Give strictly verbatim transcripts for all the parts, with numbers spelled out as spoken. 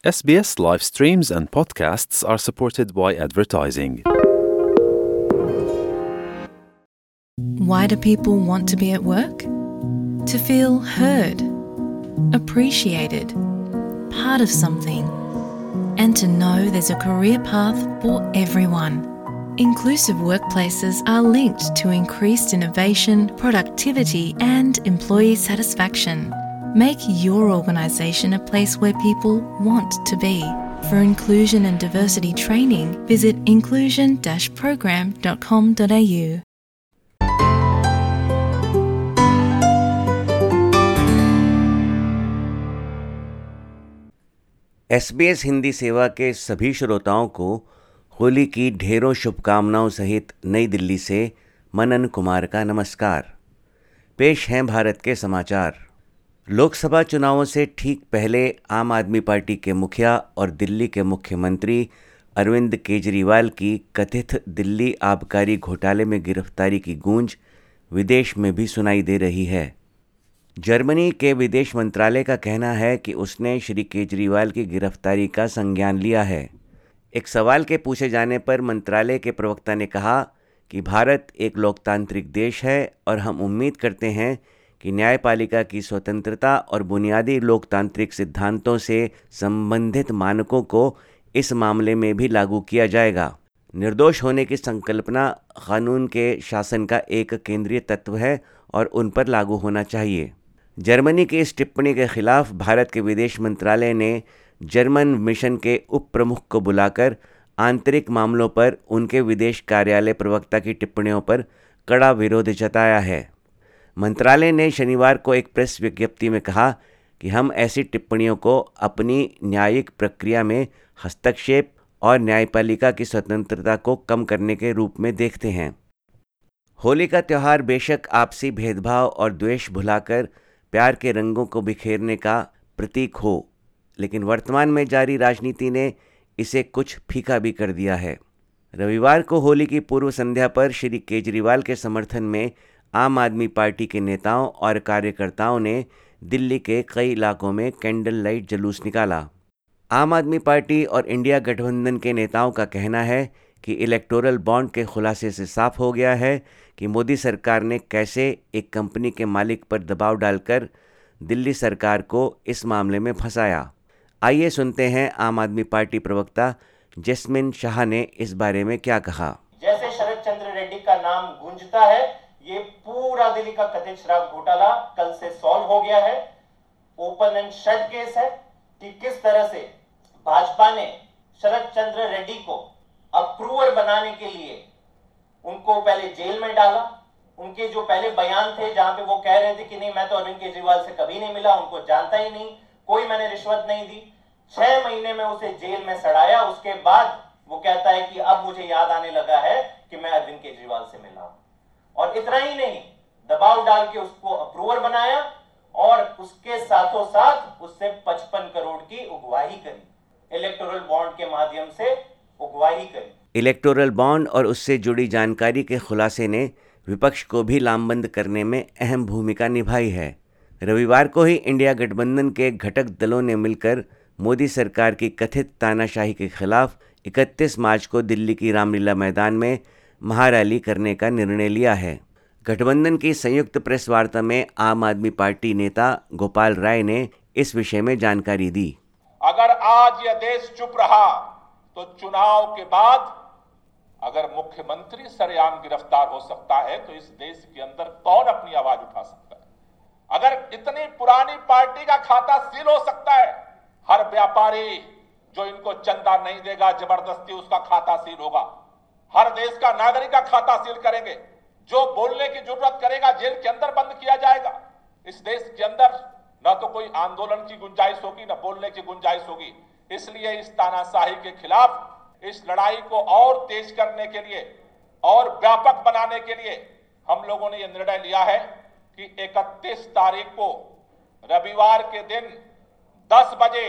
S B S live streams and podcasts are supported by advertising. Why do people want to be at work? To feel heard, appreciated, part of something, and to know there's a career path for everyone. Inclusive workplaces are linked to increased innovation, productivity, and employee satisfaction. Make your organisation a place where people want to be. For inclusion and diversity training, visit inclusion dash program dot com dot a u. S B S Hindi सेवा के सभी श्रोताओं को होली की ढेरों शुभकामनाओं सहित नई दिल्ली से मनन कुमार का नमस्कार। पेश हैं भारत के समाचार। लोकसभा चुनावों से ठीक पहले आम आदमी पार्टी के मुखिया और दिल्ली के मुख्यमंत्री अरविंद केजरीवाल की कथित दिल्ली आबकारी घोटाले में गिरफ्तारी की गूंज विदेश में भी सुनाई दे रही है। जर्मनी के विदेश मंत्रालय का कहना है कि उसने श्री केजरीवाल की गिरफ्तारी का संज्ञान लिया है। एक सवाल के पूछे जाने पर मंत्रालय के प्रवक्ता ने कहा कि भारत एक लोकतांत्रिक देश है और हम उम्मीद करते हैं कि न्यायपालिका की स्वतंत्रता और बुनियादी लोकतांत्रिक सिद्धांतों से संबंधित मानकों को इस मामले में भी लागू किया जाएगा। निर्दोष होने की संकल्पना कानून के शासन का एक केंद्रीय तत्व है और उन पर लागू होना चाहिए। जर्मनी की इस टिप्पणी के खिलाफ भारत के विदेश मंत्रालय ने जर्मन मिशन के उप प्रमुख को बुलाकर आंतरिक मामलों पर उनके विदेश कार्यालय प्रवक्ता की टिप्पणियों पर कड़ा विरोध जताया है। मंत्रालय ने शनिवार को एक प्रेस विज्ञप्ति में कहा कि हम ऐसी टिप्पणियों को अपनी न्यायिक प्रक्रिया में हस्तक्षेप और न्यायपालिका की स्वतंत्रता को कम करने के रूप में देखते हैं। होली का त्यौहार बेशक आपसी भेदभाव और द्वेष भुलाकर प्यार के रंगों को बिखेरने का प्रतीक हो, लेकिन वर्तमान में जारी राजनीति ने इसे कुछ फीका भी कर दिया है। रविवार को होली की पूर्व संध्या पर श्री केजरीवाल के समर्थन में आम आदमी पार्टी के नेताओं और कार्यकर्ताओं ने दिल्ली के कई इलाकों में कैंडल लाइट जुलूस निकाला। आम आदमी पार्टी और इंडिया गठबंधन के नेताओं का कहना है कि इलेक्टोरल बॉन्ड के खुलासे से साफ हो गया है कि मोदी सरकार ने कैसे एक कंपनी के मालिक पर दबाव डालकर दिल्ली सरकार को इस मामले में फंसाया। आइए सुनते हैं आम आदमी पार्टी प्रवक्ता जैस्मिन शाह ने इस बारे में क्या कहा। जैसे शरद चंद्र रेड्डी का नाम गूंजता है, ये पूरा दिल्ली का कथित शराब घोटाला कल से सॉल्व हो गया है। ओपन एंड शट केस है कि किस तरह से भाजपा ने शरद चंद्र रेड्डी को अप्रूवर बनाने के लिए उनको पहले जेल में डाला। उनके जो पहले बयान थे जहां पे वो कह रहे थे कि नहीं मैं तो अरविंद केजरीवाल से कभी नहीं मिला, उनको जानता ही नहीं, कोई मैंने रिश्वत नहीं दी। छह महीने में उसे जेल में सड़ाया। उसके बाद वो कहता है कि अब मुझे याद आने लगा है कि मैं अरविंद केजरीवाल से मिला हूं। और इतना ही नहीं, दबाव डाल के उसको अप्रूवर बनाया और उसके साथों साथ उससे पचपन करोड़ की उगवाही करी, इलेक्टोरल बॉन्ड के माध्यम से उगवाही करी। इलेक्टोरल बॉन्ड और उससे जुड़ी जानकारी के खुलासे ने विपक्ष को भी लामबंद करने में अहम भूमिका निभाई है। रविवार को ही इंडिया गठबंधन के घटक दलों ने मिलकर मोदी सरकार की कथित तानाशाही के खिलाफ इकतीस मार्च को दिल्ली की रामलीला मैदान में महारैली करने का निर्णय लिया है। गठबंधन की संयुक्त प्रेस वार्ता में आम आदमी पार्टी नेता गोपाल राय ने इस विषय में जानकारी दी। अगर आज यह देश चुप रहा तो चुनाव के बाद अगर मुख्यमंत्री सरेआम गिरफ्तार हो सकता है तो इस देश के अंदर कौन अपनी आवाज उठा सकता है। अगर इतनी पुरानी पार्टी का खाता सील हो सकता है, हर व्यापारी जो इनको चंदा नहीं देगा जबरदस्ती उसका खाता सील होगा। हर देश का नागरिक का खाता सील करेंगे। जो बोलने की जरूरत करेगा जेल के अंदर बंद किया जाएगा। इस देश के अंदर न तो कोई आंदोलन की गुंजाइश होगी न बोलने की गुंजाइश होगी। इसलिए इस तानाशाही के खिलाफ इस लड़ाई को और तेज करने के लिए और व्यापक बनाने के लिए हम लोगों ने यह निर्णय लिया है कि इकतीस तारीख को रविवार के दिन दस बजे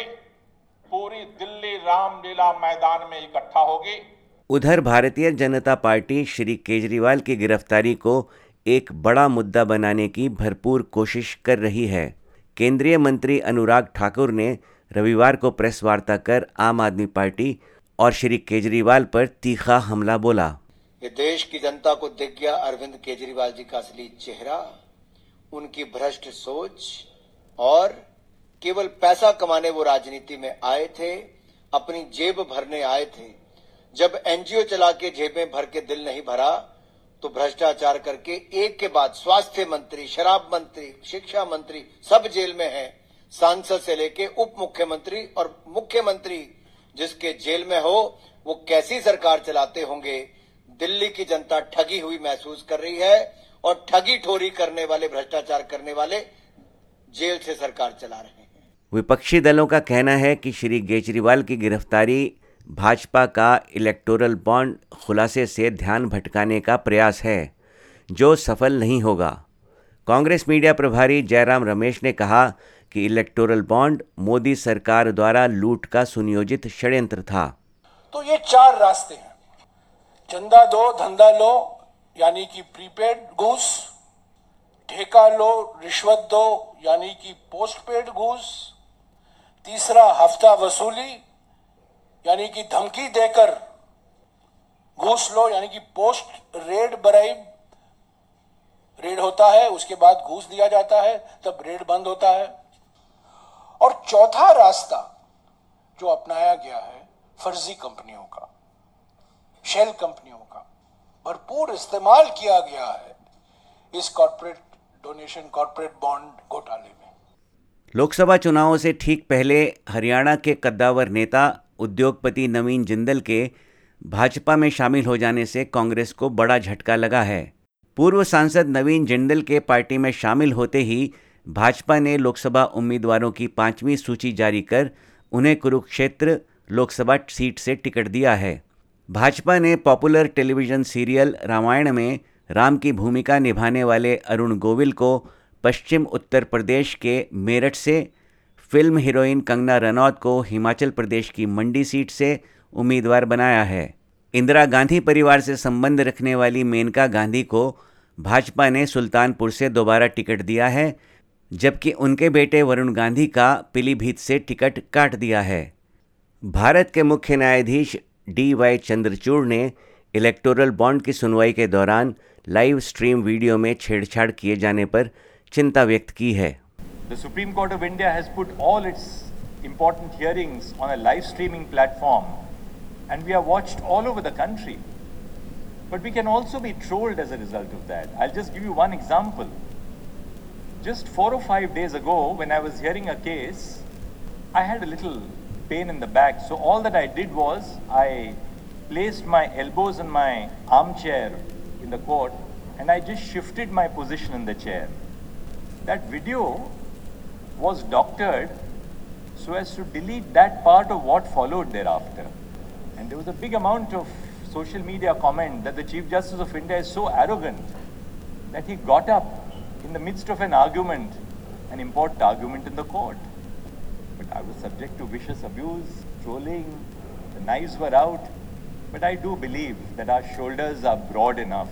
पूरी दिल्ली रामलीला मैदान में इकट्ठा होगी। उधर भारतीय जनता पार्टी श्री केजरीवाल की गिरफ्तारी को एक बड़ा मुद्दा बनाने की भरपूर कोशिश कर रही है। केंद्रीय मंत्री अनुराग ठाकुर ने रविवार को प्रेस वार्ता कर आम आदमी पार्टी और श्री केजरीवाल पर तीखा हमला बोला। ये देश की जनता को दिख गया अरविंद केजरीवाल जी का असली चेहरा, उनकी भ्रष्ट सोच, और केवल पैसा कमाने वो राजनीति में आए थे, अपनी जेब भरने आए थे। जब एनजीओ चला के जेबें भर के दिल नहीं भरा तो भ्रष्टाचार करके एक के बाद स्वास्थ्य मंत्री, शराब मंत्री, शिक्षा मंत्री सब जेल में हैं। सांसद से लेके उप मुख्यमंत्री और मुख्यमंत्री जिसके जेल में हो वो कैसी सरकार चलाते होंगे। दिल्ली की जनता ठगी हुई महसूस कर रही है और ठगी ठोरी करने वाले, भ्रष्टाचार करने वाले जेल से सरकार चला रहे हैं। विपक्षी दलों का कहना है कि श्री केजरीवाल की गिरफ्तारी भाजपा का इलेक्टोरल बॉन्ड खुलासे से ध्यान भटकाने का प्रयास है, जो सफल नहीं होगा। कांग्रेस मीडिया प्रभारी जयराम रमेश ने कहा कि इलेक्टोरल बॉन्ड मोदी सरकार द्वारा लूट का सुनियोजित षड्यंत्र था। तो ये चार रास्ते हैं, चंदा दो धंधा लो यानी कि प्रीपेड घूस, ठेका लो रिश्वत दो यानी कि पोस्ट पेड घूस, तीसरा हफ्ता वसूली यानी कि धमकी देकर घूस लो यानी कि पोस्ट रेड ब्राइब, रेड होता है उसके बाद घूस दिया जाता है तब रेड बंद होता है, और चौथा रास्ता जो अपनाया गया है फर्जी कंपनियों का, शेल कंपनियों का भरपूर इस्तेमाल किया गया है इस कॉर्पोरेट डोनेशन, कॉर्पोरेट बॉन्ड घोटाले में। लोकसभा चुनावों से ठीक पहले हरियाणा के कद्दावर नेता उद्योगपति नवीन जिंदल के भाजपा में शामिल हो जाने से कांग्रेस को बड़ा झटका लगा है। पूर्व सांसद नवीन जिंदल के पार्टी में शामिल होते ही भाजपा ने लोकसभा उम्मीदवारों की पांचवीं सूची जारी कर उन्हें कुरुक्षेत्र लोकसभा सीट से टिकट दिया है। भाजपा ने पॉपुलर टेलीविज़न सीरियल रामायण में राम की भूमिका निभाने वाले अरुण गोविल को पश्चिम उत्तर प्रदेश के मेरठ से, फिल्म हीरोइन कंगना रनौत को हिमाचल प्रदेश की मंडी सीट से उम्मीदवार बनाया है। इंदिरा गांधी परिवार से संबंध रखने वाली मेनका गांधी को भाजपा ने सुल्तानपुर से दोबारा टिकट दिया है, जबकि उनके बेटे वरुण गांधी का पीलीभीत से टिकट काट दिया है। भारत के मुख्य न्यायाधीश डी वाई चंद्रचूड़ ने इलेक्टोरल बॉन्ड की सुनवाई के दौरान लाइव स्ट्रीम वीडियो में छेड़छाड़ किए जाने पर चिंता व्यक्त की है। The Supreme Court of India has put all its important hearings on a live streaming platform and we are watched all over the country. But we can also be trolled as a result of that. I'll just give you one example. Just four or five days ago when I was hearing a case, I had a little pain in the back. So all that I did was I placed my elbows in my armchair in the court and I just shifted my position in the chair. That video was doctored so as to delete that part of what followed thereafter. And there was a big amount of social media comment that the Chief Justice of India is so arrogant that he got up in the midst of an argument, an important argument in the court. But I was subject to vicious abuse, trolling, the knives were out. But I do believe that our shoulders are broad enough.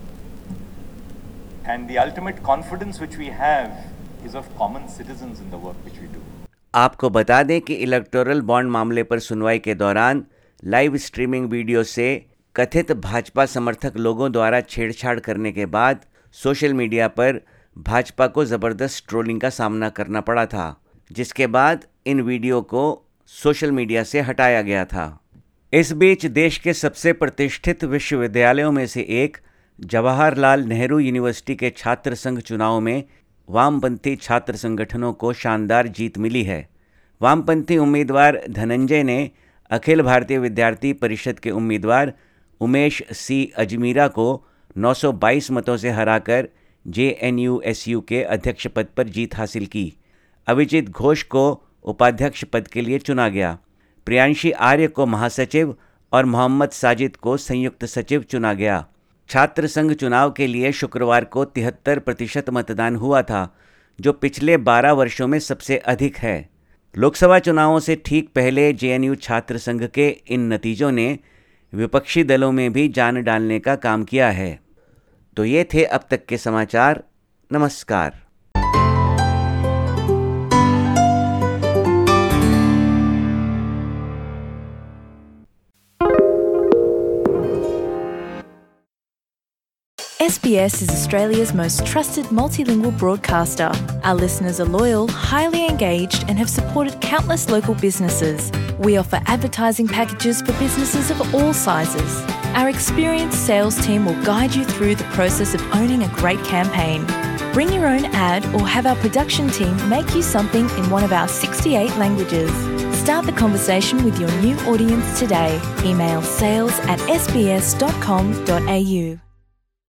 And the ultimate confidence which we have is of common citizens in the work which we do. आपको बता दें कि electoral bond मामले पर सुनवाई के दौरान live streaming video से कथित भाजपा समर्थक लोगों द्वारा छेड़छाड़ करने के बाद सोशल मीडिया पर भाजपा को ज़बरदस्त ट्रोलिंग का सामना करना पड़ा था, जिसके बाद इन वीडियो को सोशल मीडिया से हटाया गया था। इस बीच देश के सबसे प्रतिष्ठित विश्वविद्यालयों में से एक जवाहरलाल नेहरू यूनिवर्सिटी के छात्र संघ चुनाव में वामपंथी छात्र संगठनों को शानदार जीत मिली है। वामपंथी उम्मीदवार धनंजय ने अखिल भारतीय विद्यार्थी परिषद के उम्मीदवार उमेश सी अजमीरा को नौ सौ बाईस मतों से हराकर J N U S U के अध्यक्ष पद पर जीत हासिल की। अभिजीत घोष को उपाध्यक्ष पद के लिए चुना गया। प्रियांशी आर्य को महासचिव और मोहम्मद साजिद को संयुक्त सचिव चुना गया। छात्र संघ चुनाव के लिए शुक्रवार को तिहत्तर प्रतिशत मतदान हुआ था, जो पिछले बारह वर्षों में सबसे अधिक है। लोकसभा चुनावों से ठीक पहले जे एन यू छात्र संघ के इन नतीजों ने विपक्षी दलों में भी जान डालने का काम किया है। तो ये थे अब तक के समाचार। नमस्कार। S B S is Australia's most trusted multilingual broadcaster. Our listeners are loyal, highly engaged, and have supported countless local businesses. We offer advertising packages for businesses of all sizes. Our experienced sales team will guide you through the process of owning a great campaign. Bring your own ad or have our production team make you something in one of our sixty-eight languages. Start the conversation with your new audience today. Email sales at s b s dot com dot a u.